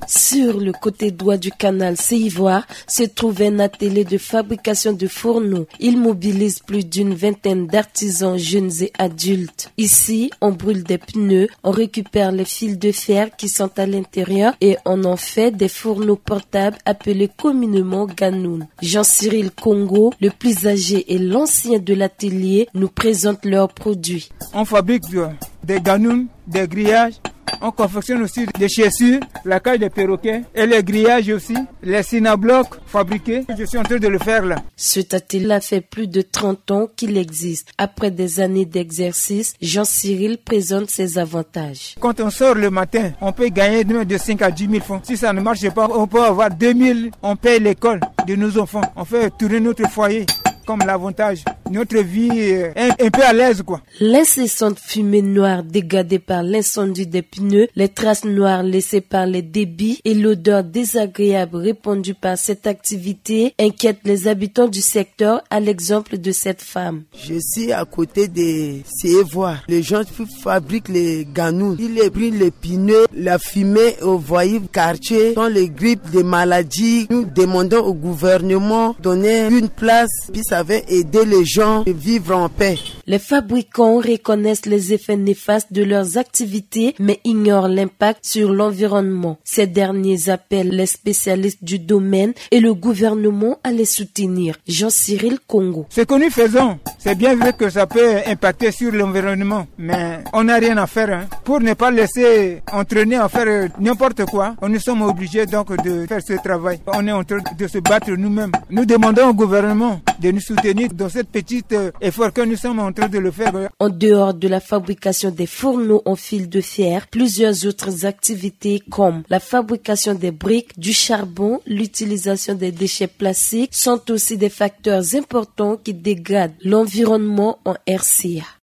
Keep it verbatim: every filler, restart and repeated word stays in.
Sur le côté droit du canal Séivoire se trouve un atelier de fabrication de fourneaux. Il mobilise plus d'une vingtaine d'artisans jeunes et adultes. Ici, on brûle des pneus, on récupère les fils de fer qui sont à l'intérieur et on en fait des fourneaux portables appelés communément Ganoun. Jean-Cyril Congo, le plus âgé et l'ancien de l'atelier, nous présente leurs produits. On fabrique des Ganoun, des grillages. On confectionne aussi des chaussures, la cage des perroquets et les grillages aussi, les cinablocs fabriqués. Je suis en train de le faire là. Cet atelier a fait plus de trente ans qu'il existe. Après des années d'exercice, Jean-Cyril présente ses avantages. Quand on sort le matin, on peut gagner de cinq à dix mille francs. Si ça ne marche pas, on peut avoir deux mille. On paye l'école de nos enfants. On fait tourner notre foyer. Comme l'avantage, notre vie est un peu à l'aise quoi. L'incessante fumée noire dégagée par l'incendie des pneus, les traces noires laissées par les débits et l'odeur désagréable répandue par cette activité inquiètent les habitants du secteur, à l'exemple de cette femme. Je suis à côté de Séivoire. Les gens fabriquent les ganous. Ils brûlent les pneus, la fumée au voyez quartier, dans les grippes, des maladies. Nous demandons au gouvernement de donner une place, puis ça va aider les gens à vivre en paix. Les fabricants reconnaissent les effets néfastes de leurs activités, mais ignorent l'impact sur l'environnement. Ces derniers appellent les spécialistes du domaine et le gouvernement à les soutenir. Jean-Cyril Congo. Ce que nous faisons, c'est bien vrai que ça peut impacter sur l'environnement, mais on n'a rien à faire. Hein. Pour ne pas laisser entraîner à faire n'importe quoi, nous sommes obligés donc de faire ce travail. On est en train de se battre nous-mêmes. Nous demandons au gouvernement de nous soutenir dans cette petite euh, effort que nous sommes en train de le faire. En dehors de la fabrication des fourneaux en fil de fer, plusieurs autres activités comme la fabrication des briques, du charbon, l'utilisation des déchets plastiques sont aussi des facteurs importants qui dégradent l'environnement en R C A.